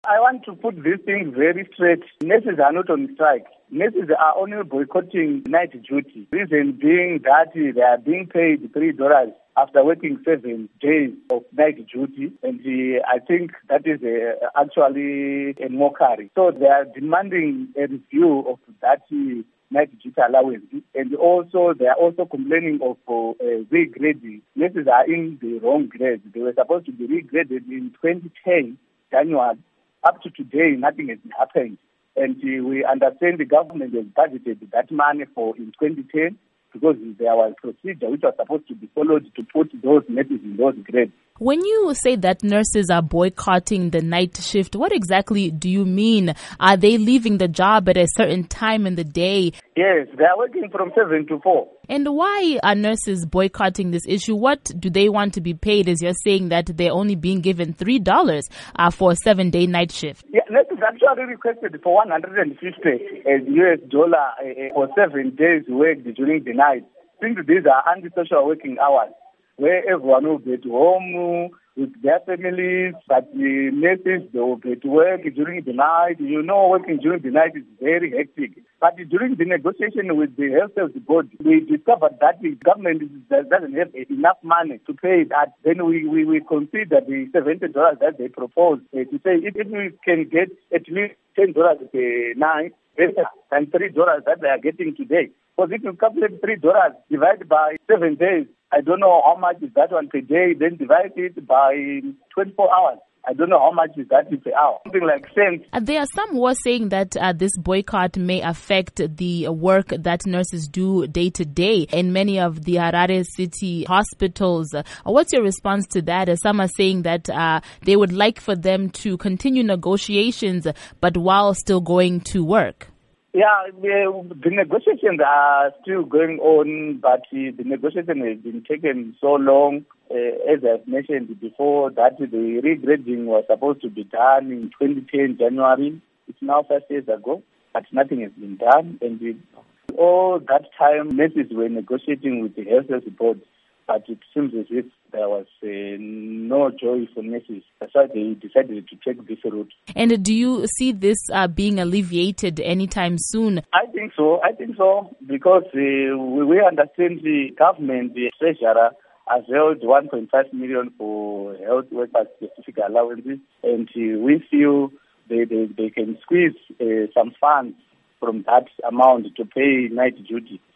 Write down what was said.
I want to put these things very straight. Nurses are not on strike. Nurses are only boycotting night duty. Reason being that they are being paid $3 after working 7 days of night duty. And I think that is actually a mockery. So they are demanding a review of that night duty allowance. And also, they are also complaining of regrading. Nurses are in the wrong grade. They were supposed to be regraded in 2010, January. Up to today, nothing has happened. And we understand the government has budgeted that money for in 2010 because there was a procedure which was supposed to be followed to put those nurses in those grades. When you say that nurses are boycotting the night shift, what exactly do you mean? Are they leaving the job at a certain time in the day? Yes, they are working from 7 to 4. And why are nurses boycotting this issue? What do they want to be paid, as you're saying that they're only being given $3 for a 7-day night shift? Yeah, nurses actually requested for $150 for 7 days worked during the night. Since these are antisocial working hours, where everyone will be at home with their families, but the nurses, they will be at work during the night. You know, working during the night is very hectic. But during the negotiation with the health service board, we discovered that the government doesn't have enough money to pay that. Then we consider the $70 that they propose to say if we can get at least $10 a night, better than $3 that they are getting today. Because if you calculate $3 divided by 7 days, I don't know how much is that one per day, then divide it by 24 hours. I don't know how much is that per hour. Something like cents. There are some who are saying that this boycott may affect the work that nurses do day to day in many of the Harare city hospitals. What's your response to that? As some are saying that they would like for them to continue negotiations, but while still going to work. Yeah, the negotiations are still going on, but the negotiation has been taken so long. As I've mentioned before, that the regrading was supposed to be done in 2010 January. It's now 5 years ago, but nothing has been done. And all that time, nurses were negotiating with the health service board, but it seems as if there was no joy for nurses. That's why they decided to take this route. And do you see this being alleviated anytime soon? I think so, because we understand the government, the treasurer, has held 1.5 million for health workers specific allowances, and we feel they can squeeze some funds from that amount to pay night duty.